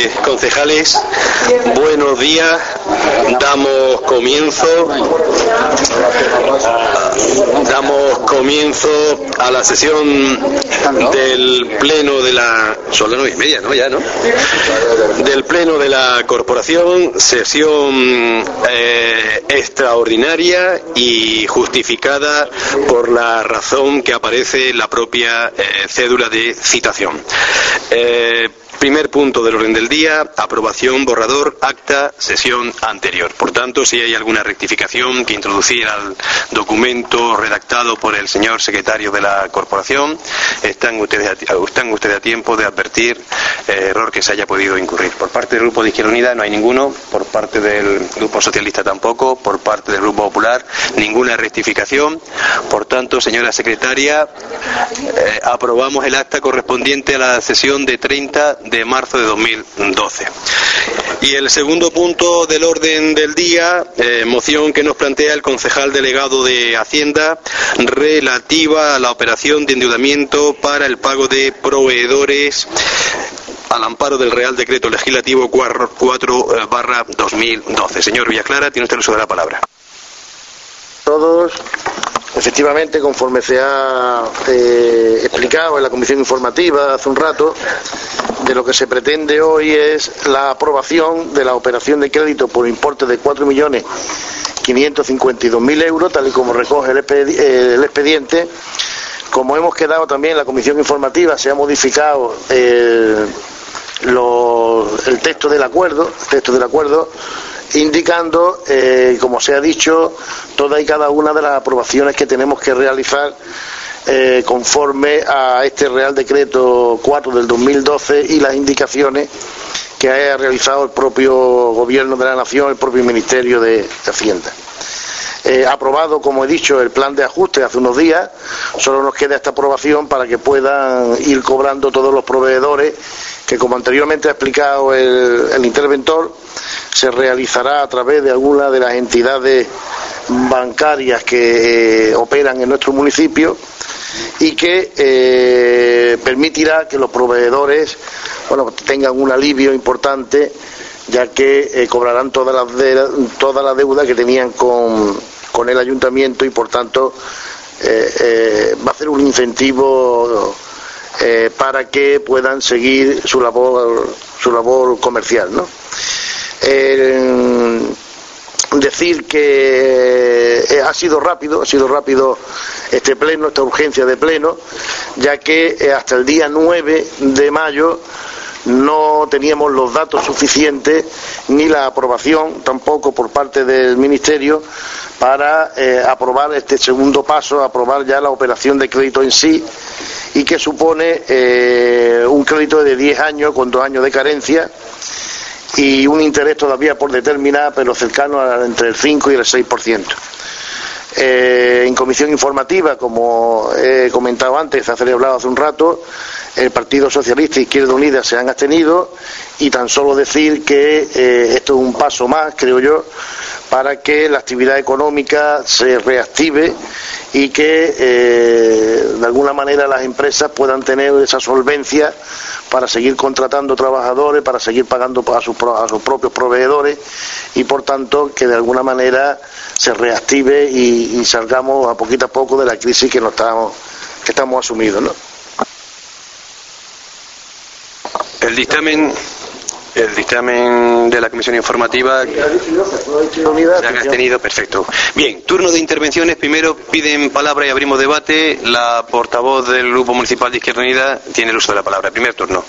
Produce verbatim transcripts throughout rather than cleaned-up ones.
eh, concejales, buenos días. Damos comienzo damos comienzo a la sesión del pleno de la son las nueve y media, ¿no? Ya, ¿no? Del pleno de la corporación, sesión eh, extraordinaria y justificada por la razón que aparece en la propia eh, cédula de citación. Eh, Primer punto del orden del día, aprobación, borrador, acta, sesión anterior. Por tanto, si hay alguna rectificación que introducir al documento redactado por el señor secretario de la corporación, están ustedes a, están ustedes a tiempo de advertir eh, error que se haya podido incurrir. Por parte del Grupo de Izquierda Unida no hay ninguno, por parte del Grupo Socialista tampoco, por parte del Grupo Popular ninguna rectificación. Por tanto, señora secretaria, eh, aprobamos el acta correspondiente a la sesión de treinta de marzo de dos mil doce. Y el segundo punto del orden del día, eh, moción que nos plantea el concejal delegado de Hacienda relativa a la operación de endeudamiento para el pago de proveedores al amparo del Real Decreto Legislativo cuatro barra dos mil doce. Señor Villaclara, tiene usted el uso de la palabra. Todos, efectivamente, conforme se ha eh, explicado en la comisión informativa hace un rato, de lo que se pretende hoy es la aprobación de la operación de crédito por importe de cuatro millones quinientos cincuenta y dos mil euros, tal y como recoge el, expedi eh, el expediente. Como hemos quedado también en la comisión informativa, se ha modificado eh, los, el texto del acuerdo, el texto del acuerdo, indicando, eh, como se ha dicho, toda y cada una de las aprobaciones que tenemos que realizar eh, conforme a este Real Decreto cuatro del dos mil doce y las indicaciones que ha realizado el propio Gobierno de la Nación, el propio Ministerio de Hacienda. Eh, aprobado, como he dicho, el plan de ajuste hace unos días, solo nos queda esta aprobación para que puedan ir cobrando todos los proveedores, que como anteriormente ha explicado el, el interventor, se realizará a través de alguna de las entidades bancarias que eh, operan en nuestro municipio y que eh, permitirá que los proveedores bueno, tengan un alivio importante, ya que eh, cobrarán toda la, de, toda la deuda que tenían con, con el ayuntamiento y por tanto eh, eh, va a ser un incentivo eh, para que puedan seguir su labor, su labor comercial, ¿no? Eh, decir que eh, ha sido rápido, ha sido rápido este pleno, esta urgencia de pleno, ya que eh, hasta el día nueve de mayo no teníamos los datos suficientes ni la aprobación tampoco por parte del Ministerio para eh, aprobar este segundo paso, aprobar ya la operación de crédito en sí, y que supone eh, un crédito de diez años con dos años de carencia y un interés todavía por determinar, pero cercano a entre el cinco y el seis por ciento. Eh, en comisión informativa, como he comentado antes, se ha celebrado hace un rato, el Partido Socialista e Izquierda Unida se han abstenido, y tan solo decir que eh, esto es un paso más, creo yo, para que la actividad económica se reactive y que eh, de alguna manera las empresas puedan tener esa solvencia para seguir contratando trabajadores, para seguir pagando a sus, a sus propios proveedores, y por tanto que de alguna manera se reactive y, y salgamos a poquito a poco de la crisis que, nos estamos, que estamos asumidos, ¿no? El dictamen, el dictamen de la comisión informativa se han abstenido, perfecto. Bien, turno de intervenciones. Primero piden palabra y abrimos debate. La portavoz del Grupo Municipal de Izquierda Unida tiene el uso de la palabra. Primer turno.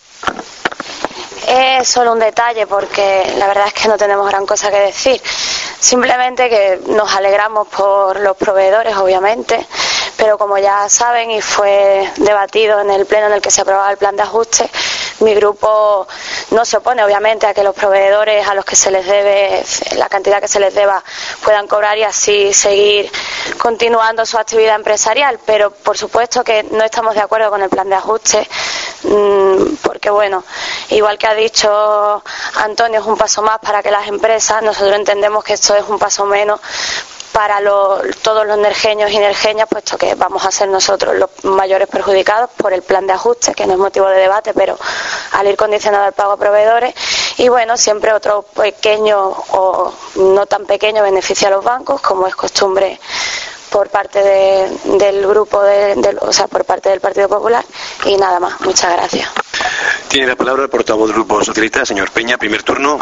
Es solo un detalle, porque la verdad es que no tenemos gran cosa que decir. Simplemente que nos alegramos por los proveedores, obviamente, pero como ya saben y fue debatido en el pleno en el que se aprobaba el plan de ajuste, mi grupo no se opone, obviamente, a que los proveedores a los que se les debe, la cantidad que se les deba, puedan cobrar y así seguir continuando su actividad empresarial, pero por supuesto que no estamos de acuerdo con el plan de ajuste, porque bueno, igual que ha dicho Antonio, es un paso más para que las empresas, nosotros entendemos que esto es un paso menos para los, todos los nerjeños y nerjeñas, puesto que vamos a ser nosotros los mayores perjudicados por el plan de ajuste, que no es motivo de debate, pero al ir condicionado al pago a proveedores. Y bueno, siempre otro pequeño o no tan pequeño beneficio a los bancos, como es costumbre por parte de, del grupo, de, de, o sea, por parte del Partido Popular. Y nada más, muchas gracias. Tiene la palabra el portavoz del Grupo Socialista, señor Peña, primer turno.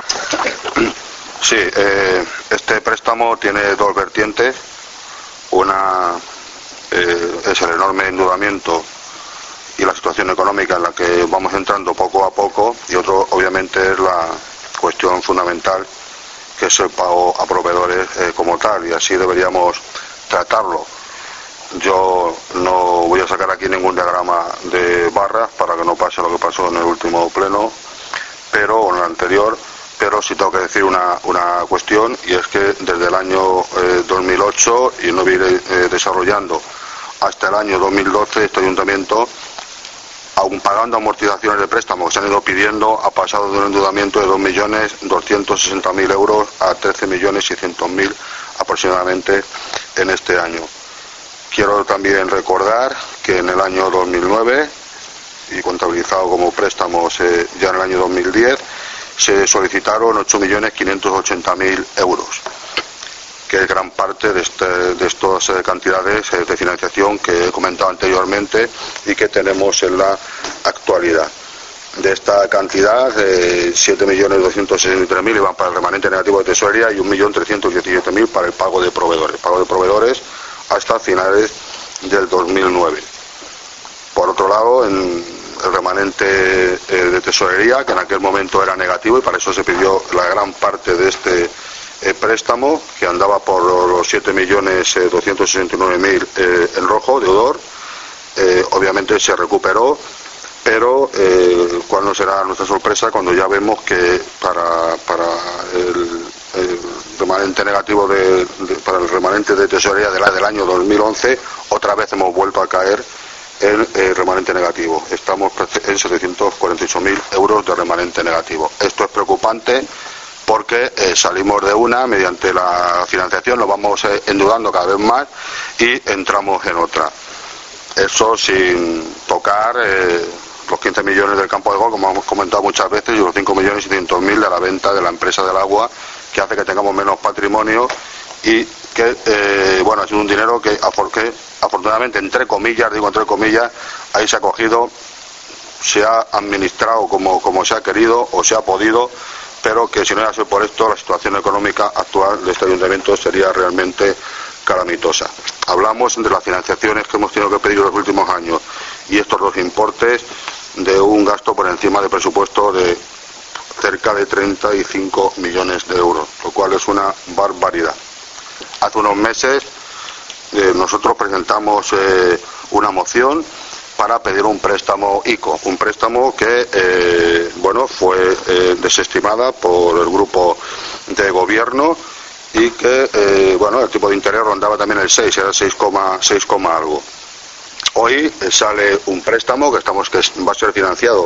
Sí, eh, este préstamo tiene dos vertientes. Una eh, es el enorme endeudamiento y la situación económica en la que vamos entrando poco a poco, y otro obviamente es la cuestión fundamental, que es el pago a proveedores eh, como tal, y así deberíamos tratarlo. Yo no voy a sacar aquí ningún diagrama de barras para que no pase lo que pasó en el último pleno, pero o en el anterior, pero sí tengo que decir una, una cuestión, y es que desde el año eh, dos mil ocho, y no voy a ir eh, desarrollando hasta el año dos mil doce, este ayuntamiento, aun pagando amortizaciones de préstamos que se han ido pidiendo, ha pasado de un endeudamiento de dos millones doscientos sesenta mil euros a trece millones seiscientos mil aproximadamente en este año. Quiero también recordar que en el año dos mil nueve, y contabilizado como préstamos eh, ya en el año dos mil diez, se solicitaron ocho millones quinientos ochenta mil euros, que es gran parte de, este, de estas eh, cantidades eh, de financiación que he comentado anteriormente y que tenemos en la actualidad. De esta cantidad, eh, siete millones doscientos sesenta y tres mil iban para el remanente negativo de tesorería y un millón trescientos diecisiete mil para el pago de proveedores. Pago de proveedores hasta finales del dos mil nueve. Por otro lado, en el remanente eh, de tesorería, que en aquel momento era negativo, y para eso se pidió la gran parte de este eh, préstamo, que andaba por los siete millones doscientos sesenta y nueve mil eh, en rojo, deudor, eh, obviamente se recuperó, pero eh, ¿cuál no será nuestra sorpresa cuando ya vemos que para, para el, el remanente negativo de, de, para el remanente de tesorería de la del año dos mil once, otra vez hemos vuelto a caer en el remanente negativo? Estamos en setecientos cuarenta y ocho mil euros de remanente negativo. Esto es preocupante porque eh, salimos de una, mediante la financiación nos vamos eh, endeudando cada vez más y entramos en otra. Eso sin tocar eh, los quince millones del campo de golf, como hemos comentado muchas veces, y los cinco millones setecientos mil de la venta de la empresa del agua, que hace que tengamos menos patrimonio y que, eh, bueno, ha sido un dinero que, que afortunadamente, entre comillas, digo entre comillas, ahí se ha cogido, se ha administrado como, como se ha querido o se ha podido, pero que si no iba a ser por esto, la situación económica actual de este ayuntamiento sería realmente calamitosa. Hablamos de las financiaciones que hemos tenido que pedir en los últimos años y estos dos importes de un gasto por encima del presupuesto de cerca de treinta y cinco millones de euros, lo cual es una barbaridad. Hace unos meses eh, nosotros presentamos eh, una moción para pedir un préstamo ICO, un préstamo que eh, bueno fue eh, desestimada por el grupo de gobierno y que eh, bueno el tipo de interés rondaba también el seis, era seis coma seis algo. Hoy eh, sale un préstamo que estamos que va a ser financiado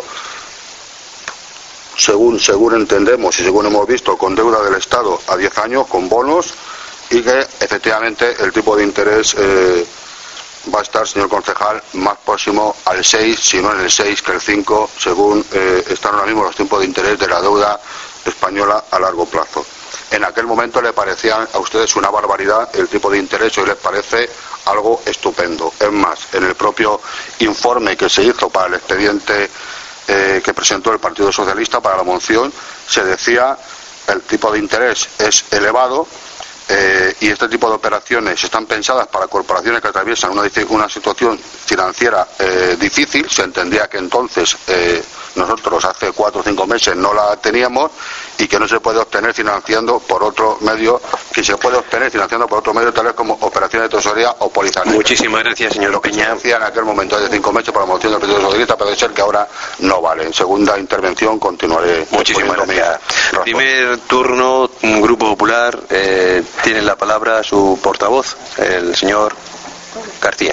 según según entendemos y según hemos visto con deuda del Estado a diez años con bonos, y que efectivamente el tipo de interés eh, va a estar, señor concejal, más próximo al seis, si no en el seis que el cinco, según eh, están ahora mismo los tipos de interés de la deuda española a largo plazo. En aquel momento le parecía a ustedes una barbaridad el tipo de interés, hoy les parece algo estupendo. Es más, en el propio informe que se hizo para el expediente eh, que presentó el Partido Socialista para la moción, se decía el tipo de interés es elevado. Eh, y este tipo de operaciones están pensadas para corporaciones que atraviesan una, una situación financiera eh, difícil. Se entendía que entonces eh, nosotros hace cuatro o cinco meses no la teníamos y que no se puede obtener financiando por otro medio, que se puede obtener financiando por otro medio, tal vez como operaciones de tesorería o pólizas. Muchísimas gracias, señor Lo que Peña. se decía en aquel momento hace cinco meses para la moción del Partido Socialista puede ser que ahora no vale. En segunda intervención continuaré. Muchísimas gracias. Primer turno, Grupo Popular. Eh, tiene la palabra su portavoz, el señor García.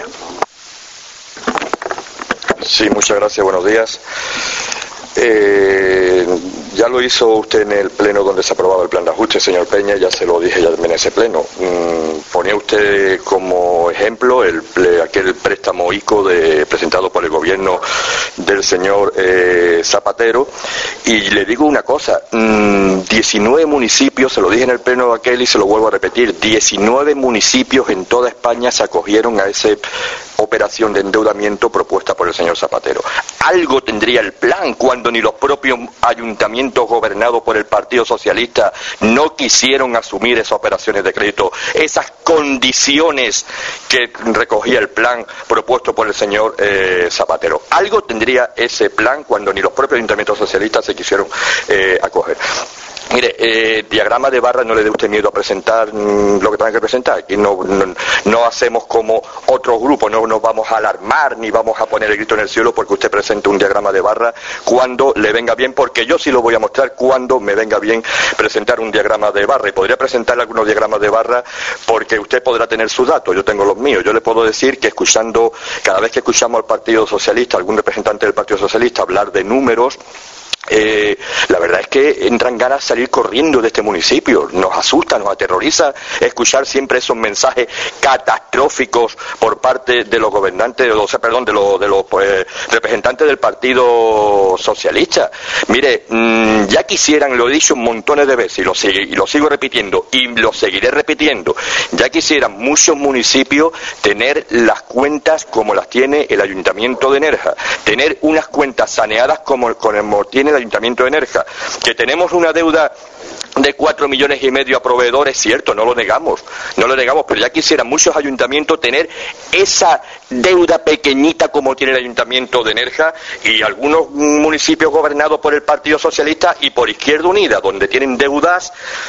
Sí, muchas gracias, buenos días. Eh, ya lo lo hizo usted en el pleno donde se aprobaba el plan de ajuste, señor Peña, ya se lo dije ya en ese pleno. Mm, ponía usted como ejemplo el aquel préstamo I C O de, presentado por el gobierno del señor eh, Zapatero, y le digo una cosa, mmm, diecinueve municipios, se lo dije en el pleno aquel y se lo vuelvo a repetir, diecinueve municipios en toda España se acogieron a esa operación de endeudamiento propuesta por el señor Zapatero. Algo tendría el plan cuando ni los propios ayuntamientos gobernados por el Partido Socialista no quisieron asumir esas operaciones de crédito, esas condiciones que recogía el plan propuesto por el señor eh, Zapatero. Algo tendría ese plan cuando ni los propios ayuntamientos socialistas se quisieron eh, acoger. Mire, eh, diagrama de barra no le dé usted miedo a presentar mmm, lo que tenga que presentar. Aquí no, no, no hacemos como otros grupos, no nos vamos a alarmar ni vamos a poner el grito en el cielo porque usted presente un diagrama de barra cuando le venga bien, porque yo sí lo voy a mostrar cuando me venga bien presentar un diagrama de barra. Y podría presentarle algunos diagramas de barra porque usted podrá tener sus datos, yo tengo los míos. Yo le puedo decir que escuchando, cada vez que escuchamos al Partido Socialista, algún representante del Partido Socialista hablar de números, Eh, la verdad es que entran ganas de salir corriendo de este municipio. Nos asusta, nos aterroriza escuchar siempre esos mensajes catastróficos por parte de los gobernantes, o sea, perdón, de los, de los eh, representantes del Partido Socialista. Mire, mmm, ya quisieran, lo he dicho montones de veces y lo, y lo sigo repitiendo y lo seguiré repitiendo, ya quisieran muchos municipios tener las cuentas como las tiene el Ayuntamiento de Nerja, tener unas cuentas saneadas como, como tiene el Ayuntamiento de Nerja, que tenemos una deuda de cuatro millones y medio a proveedores, cierto, no lo negamos, no lo negamos, pero ya quisieran muchos ayuntamientos tener esa deuda pequeñita como tiene el Ayuntamiento de Nerja, y algunos municipios gobernados por el Partido Socialista y por Izquierda Unida, donde tienen deudas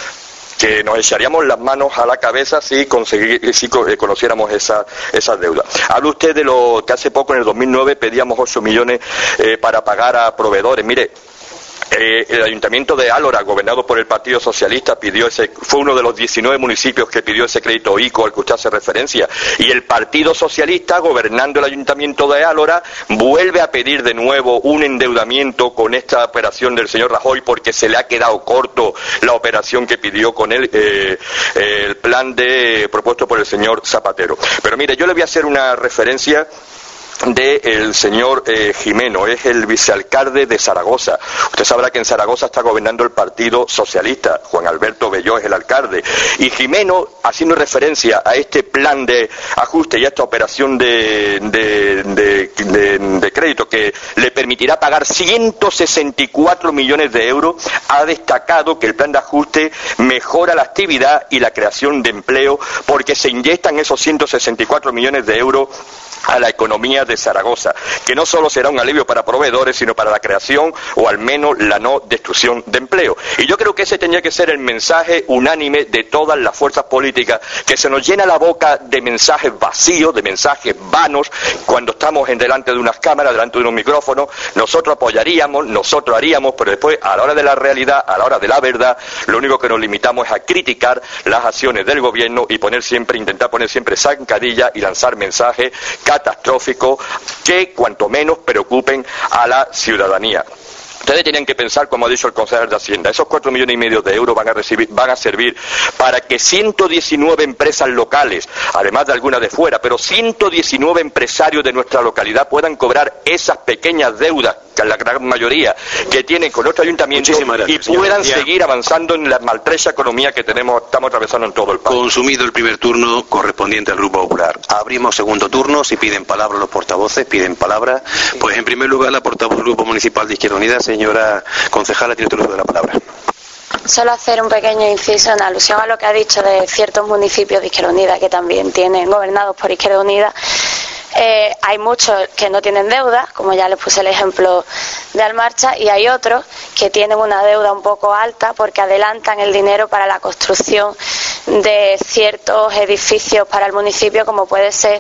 que nos echaríamos las manos a la cabeza si, conseguir, si conociéramos esa, esas deudas. Habla usted de lo que hace poco, en el dos mil nueve, pedíamos ocho millones eh, para pagar a proveedores. Mire, Eh, el Ayuntamiento de Álora, gobernado por el Partido Socialista, pidió ese, fue uno de los diecinueve municipios que pidió ese crédito I C O al que usted hace referencia, y el Partido Socialista, gobernando el Ayuntamiento de Álora, vuelve a pedir de nuevo un endeudamiento con esta operación del señor Rajoy, porque se le ha quedado corto la operación que pidió con él, eh, eh, el plan de propuesto por el señor Zapatero. Pero mire, yo le voy a hacer una referencia del señor eh, Jimeno, es el vicealcalde de Zaragoza. Usted sabrá que en Zaragoza está gobernando el Partido Socialista, Juan Alberto Belló es el alcalde, y Jimeno, haciendo referencia a este plan de ajuste y a esta operación de, de, de, de, de crédito que le permitirá pagar ciento sesenta y cuatro millones de euros, ha destacado que el plan de ajuste mejora la actividad y la creación de empleo, porque se inyectan esos ciento sesenta y cuatro millones de euros a la economía de Zaragoza, que no solo será un alivio para proveedores, sino para la creación o al menos la no destrucción de empleo. Y yo creo que ese tenía que ser el mensaje unánime de todas las fuerzas políticas, que se nos llena la boca de mensajes vacíos, de mensajes vanos, cuando estamos en delante de unas cámaras, delante de unos micrófonos. Nosotros apoyaríamos, nosotros haríamos, pero después, a la hora de la realidad, a la hora de la verdad, lo único que nos limitamos es a criticar las acciones del gobierno y poner siempre, intentar poner siempre zancadilla y lanzar mensajes catastróficos que cuanto menos preocupen a la ciudadanía. Ustedes tienen que pensar, como ha dicho el consejero de Hacienda, esos cuatro millones y medio de euros van a recibir, van a servir para que ciento diecinueve empresas locales, además de algunas de fuera, pero ciento diecinueve empresarios de nuestra localidad puedan cobrar esas pequeñas deudas, que es la gran mayoría, que tienen con nuestro ayuntamiento, y puedan seguir avanzando en la maltrecha economía que tenemos, estamos atravesando en todo el país. Consumido el primer turno correspondiente al Grupo Popular. Abrimos segundo turno, si piden palabra los portavoces, piden palabra. Pues en primer lugar la portavoz del Grupo Municipal de Izquierda Unida, señora concejala, tiene el uso de la palabra. Solo hacer un pequeño inciso en alusión a lo que ha dicho de ciertos municipios de Izquierda Unida que también tienen gobernados por Izquierda Unida. Eh, hay muchos que no tienen deuda, como ya les puse el ejemplo de Almarcha, y hay otros que tienen una deuda un poco alta porque adelantan el dinero para la construcción de ciertos edificios para el municipio, como puede ser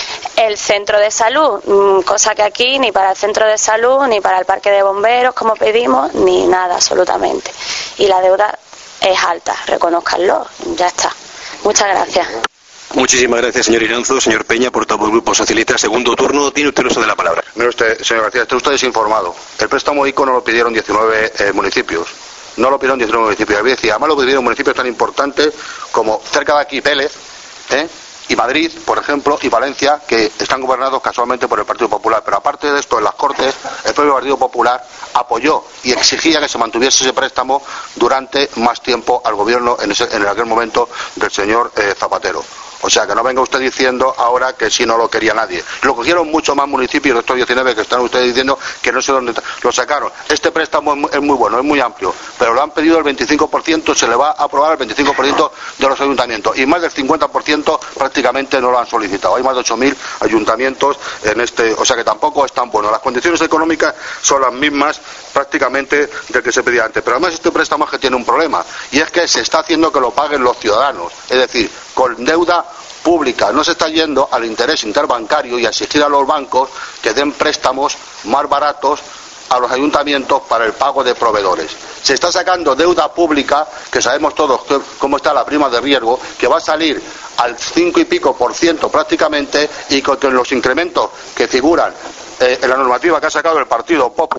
el centro de salud, cosa que aquí ni para el centro de salud, ni para el parque de bomberos, como pedimos, ni nada absolutamente. Y la deuda es alta, reconózcanlo, ya está. Muchas gracias. Muchísimas gracias, señor Iranzo. Señor Peña, portavoz del Grupo Socialista, segundo turno, tiene usted el uso de la palabra. Mire usted, señor García, está usted desinformado. El préstamo I C O no lo pidieron diecinueve eh, municipios. no lo pidieron diecinueve municipios de Vieci, además lo pidieron municipios tan importantes como cerca de aquí Vélez, ¿eh? y Madrid, por ejemplo, y Valencia, que están gobernados casualmente por el Partido Popular. Pero aparte de esto, en las Cortes, el propio Partido Popular apoyó y exigía que se mantuviese ese préstamo durante más tiempo al gobierno en, ese, en aquel momento del señor eh, Zapatero. O sea, que no venga usted diciendo ahora que si no lo quería nadie. Lo cogieron muchos más municipios de estos diecinueve que están ustedes diciendo que no sé dónde lo sacaron. Este préstamo es muy, es muy bueno, es muy amplio, pero lo han pedido el veinticinco por ciento, se le va a aprobar el veinticinco por ciento de los ayuntamientos y más del cincuenta por ciento prácticamente no lo han solicitado. Hay más de ocho mil ayuntamientos en este, o sea que tampoco es tan bueno. Las condiciones económicas son las mismas prácticamente del que se pedía antes, pero además este préstamo es que tiene un problema y es que se está haciendo que lo paguen los ciudadanos, es decir, con deuda pública. No se está yendo al interés interbancario y a exigir a los bancos que den préstamos más baratos a los ayuntamientos para el pago de proveedores. Se está sacando deuda pública, que sabemos todos que, cómo está la prima de riesgo, que va a salir al cinco y pico por ciento prácticamente, y con los incrementos que figuran eh, en la normativa que ha sacado el Partido Popular,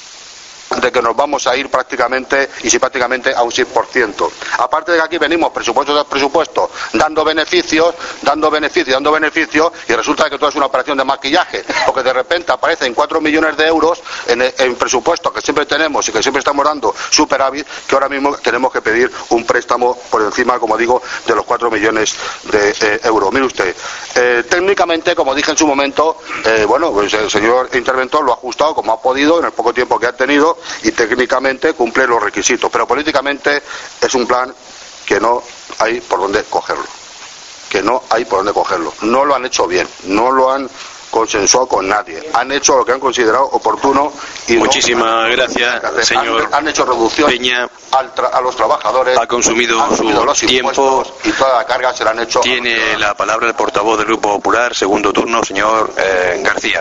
de que nos vamos a ir prácticamente y si prácticamente a un seis por ciento. Aparte de que aquí venimos presupuesto tras presupuesto dando beneficios, dando beneficios, dando beneficios y resulta que todo es una operación de maquillaje, porque de repente aparecen cuatro millones de euros en, en presupuesto que siempre tenemos y que siempre estamos dando superávit, que ahora mismo tenemos que pedir un préstamo por encima, como digo, de los cuatro millones de eh, euros. Mire usted, eh, técnicamente, como dije en su momento, eh, bueno, pues el señor interventor lo ha ajustado como ha podido en el poco tiempo que ha tenido y técnicamente cumple los requisitos, pero políticamente es un plan que no hay por dónde cogerlo, que no hay por dónde cogerlo. No lo han hecho bien, no lo han consensuado con nadie, han hecho lo que han considerado oportuno y muchísimas no, gracias, señor han, han hecho reducción Peña. Al tra a los trabajadores, ha consumido han su los tiempo y toda la carga se la han hecho. Tiene la palabra el portavoz del Grupo Popular, segundo turno, señor eh, García.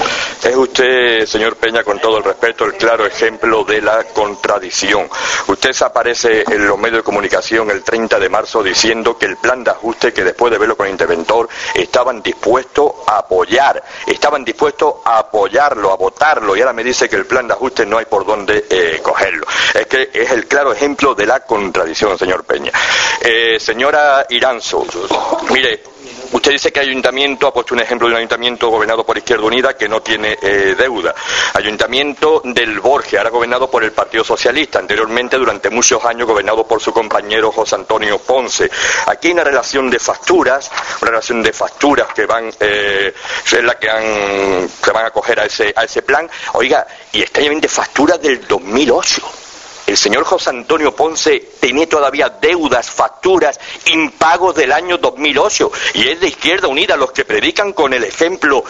Es usted, señor Peña, con todo el respeto, el claro ejemplo de la contradicción. Usted se aparece en los medios de comunicación el treinta de marzo diciendo que el plan de ajuste, que después de verlo con el interventor, estaban dispuestos a apoyar, estaban dispuestos a apoyarlo, a votarlo, y ahora me dice que el plan de ajuste no hay por dónde eh, cogerlo. Es que es el claro ejemplo de la contradicción, señor Peña. Eh, señora Iranzo, mire, usted dice que ayuntamiento, ha puesto un ejemplo de un ayuntamiento gobernado por Izquierda Unida que no tiene eh, deuda. Ayuntamiento del Borges, ahora gobernado por el Partido Socialista, anteriormente durante muchos años gobernado por su compañero José Antonio Ponce. Aquí hay una relación de facturas, una relación de facturas que van, eh, es la que han, se van a acoger a ese, a ese plan. Oiga, y extrañamente facturas del dos mil ocho. El señor José Antonio Ponce tenía todavía deudas, facturas, impagos del año dos mil ocho, y es de Izquierda Unida los que predican con el ejemplo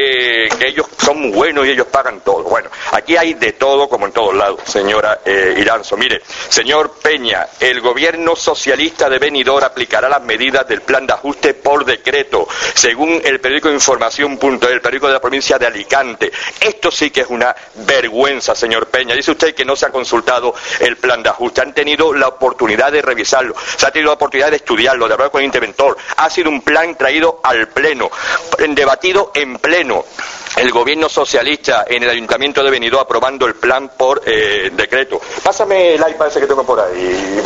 de que ellos son muy buenos y ellos pagan todo. Bueno, aquí hay de todo como en todos lados, señora eh, Iranzo. Mire, señor Peña, el gobierno socialista de Benidorm aplicará las medidas del plan de ajuste por decreto, según el periódico Información punto es, el periódico de la provincia de Alicante. Esto sí que es una vergüenza, señor Peña. Dice usted que no se ha consultado el plan de ajuste. Han tenido la oportunidad de revisarlo, se ha tenido la oportunidad de estudiarlo, de hablar con el interventor. Ha sido un plan traído al pleno, debatido en pleno. El gobierno socialista en el ayuntamiento de Benidorm aprobando el plan por eh, decreto. Pásame el iPad ese que tengo por ahí.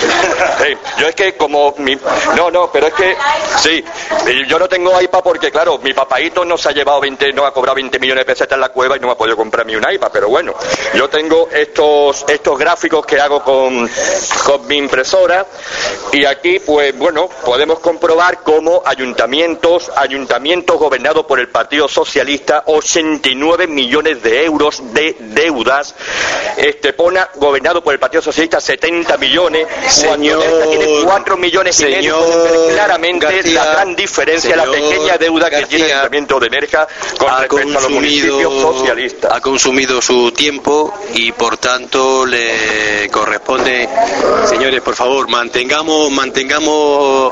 Sí, yo es que como mi... No, no, pero es que... Sí, yo no tengo iPad porque, claro, mi papaíto no se ha llevado veinte, no ha cobrado veinte millones de pesetas en la cueva y no me ha podido comprarme un iPad, pero bueno, yo tengo estos estos gráficos que hago con, con mi impresora y aquí, pues, bueno, podemos comprobar cómo ayuntamientos, ayuntamientos gobernados por el Partido Socialista, ochenta y nueve millones de euros de deudas. Estepona, gobernado por el Partido Socialista, setenta millones. Señor, tiene cuatro millones y medio. Claramente García, la gran diferencia, la pequeña deuda García, que tiene el Ayuntamiento de Nerja con respecto a los municipios socialistas. Ha consumido su tiempo y por tanto le corresponde. Señores, por favor, mantengamos, mantengamos.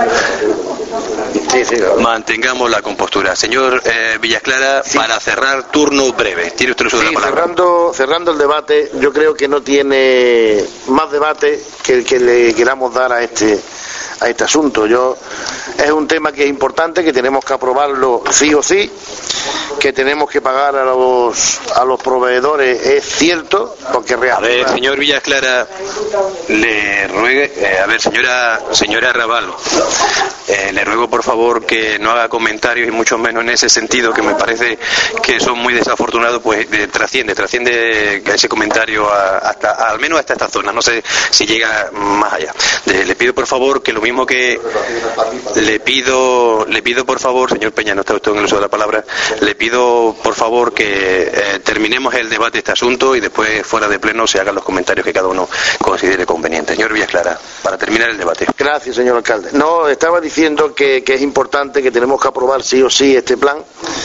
Sí, sí, claro. Mantengamos la compostura. Señor eh, Villasclara, sí. Para cerrar, turno breve. Tiene usted sí, la palabra. Cerrando, cerrando el debate, yo creo que no tiene más debate que el que le queramos dar a este a este asunto. Yo es un tema que es importante, que tenemos que aprobarlo sí o sí, que tenemos que pagar a los a los proveedores, es cierto, porque realmente... A ver, señor Villas Clara, le ruego, eh, a ver, señora señora Rabal, eh, le ruego por favor que no haga comentarios, y mucho menos en ese sentido, que me parece que son muy desafortunados, pues de, trasciende, trasciende ese comentario a, hasta, a, al menos hasta esta zona, no sé si llega más allá. De, le pido por favor que lo mismo que le pido, le pido por favor, señor Peña, no está usted en el uso de la palabra, le pido por favor que eh, terminemos el debate de este asunto y después fuera de pleno se hagan los comentarios que cada uno considere conveniente. Señor Villas Clara, para terminar el debate. Gracias, señor alcalde. No, estaba diciendo que, que es importante, que tenemos que aprobar sí o sí este plan.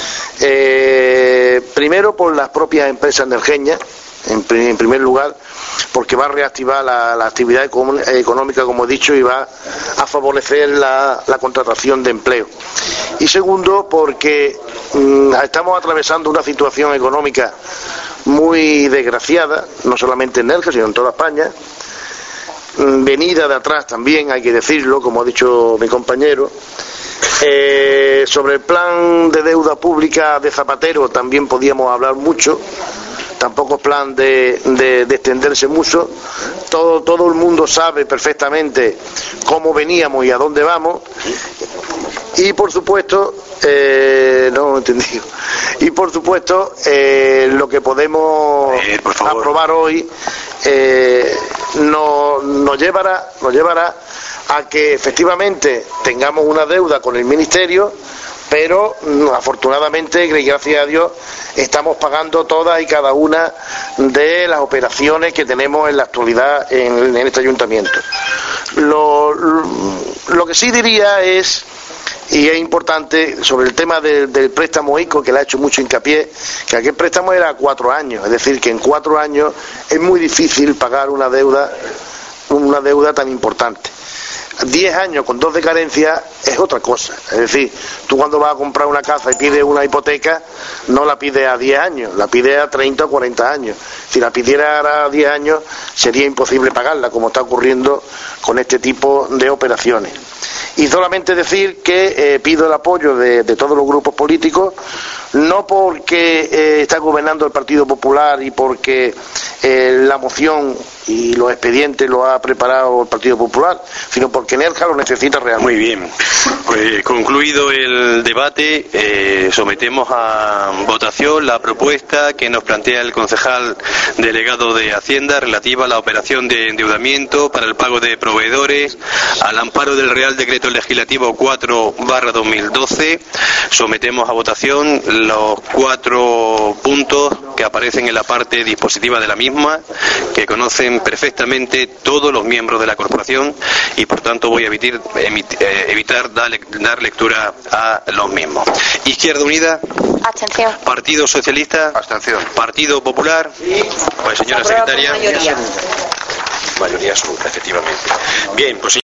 Eh, primero por las propias empresas energéticas, en, en primer lugar, porque va a reactivar la, la actividad económica, como he dicho, y va a favorecer la, la contratación de empleo. Y segundo, porque mmm, estamos atravesando una situación económica muy desgraciada, no solamente en Nerja, sino en toda España, mmm, venida de atrás también, hay que decirlo, como ha dicho mi compañero. Eh, sobre el plan de deuda pública de Zapatero también podíamos hablar mucho. Tampoco es plan de, de, de extenderse mucho. Todo, todo el mundo sabe perfectamente cómo veníamos y a dónde vamos. Y por supuesto, eh, no lo he entendido. Y por supuesto, eh, lo que podemos eh, aprobar hoy eh, nos, nos llevará, nos llevará a que efectivamente tengamos una deuda con el Ministerio, pero afortunadamente, gracias a Dios, estamos pagando todas y cada una de las operaciones que tenemos en la actualidad en, en este ayuntamiento. Lo, lo que sí diría es, y es importante, sobre el tema de, del préstamo ICO, que le ha hecho mucho hincapié, que aquel préstamo era a cuatro años, es decir, que en cuatro años es muy difícil pagar una deuda, una deuda tan importante. Diez años con dos de carencia es otra cosa. Es decir, tú cuando vas a comprar una casa y pides una hipoteca, no la pides a diez años, la pides a treinta o cuarenta años. Si la pidiera a diez años, sería imposible pagarla, como está ocurriendo con este tipo de operaciones. Y solamente decir que eh, pido el apoyo de, de todos los grupos políticos, no porque eh, está gobernando el Partido Popular y porque eh, la moción y los expedientes lo ha preparado el Partido Popular, sino porque Nerja lo necesita realmente. Muy bien, pues concluido el debate, eh, sometemos a votación la propuesta que nos plantea el concejal delegado de Hacienda relativa a la operación de endeudamiento para el pago de proveedores al amparo del Real Decreto Legislativo cuatro barra dos mil doce. Sometemos a votación los cuatro puntos que aparecen en la parte dispositiva de la misma, que conocen perfectamente todos los miembros de la corporación, y por tanto voy a evitar, evitar dar, dar lectura a los mismos. Izquierda Unida. Abstención. Partido Socialista. Abstención. Partido Popular. Pues señora secretaria. Mayoría. Mayoría absoluta, efectivamente. Bien, pues